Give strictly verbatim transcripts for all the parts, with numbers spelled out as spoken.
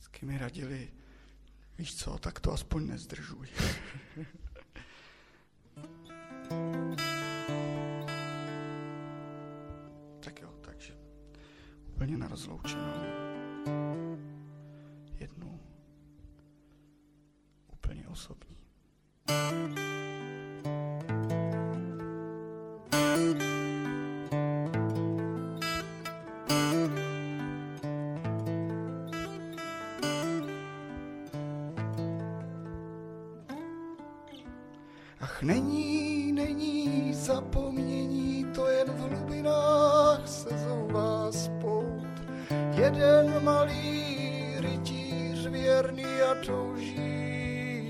Vždycky mi radili, víš co, tak to aspoň nezdržuj. Tak jo, takže úplně na rozloučenou. Jednu úplně osobní. Ach, není, není zapomnění, to jen v hlubinách se zouvá spout. Jeden malý rytíř věrný a touží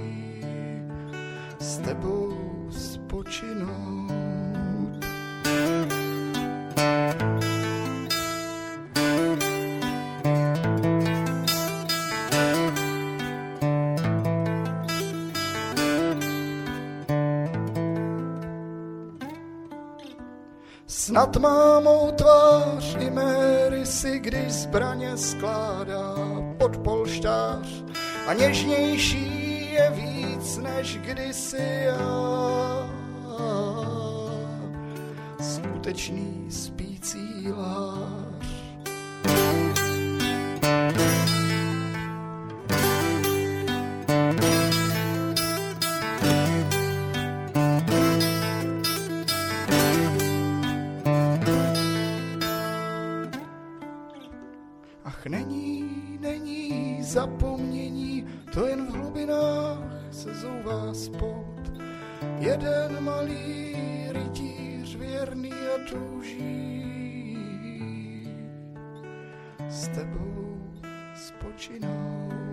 s tebou spočinout. Snad má mou tvář i mé rysy, když zbraně skládá pod polštář a něžnější je víc než kdysi já. Skutečný spící lář. Ach, není, není zapomnění, to jen v hlubinách se zouvá spout. Jeden malý rytíř věrný a touží s tebou spočinout.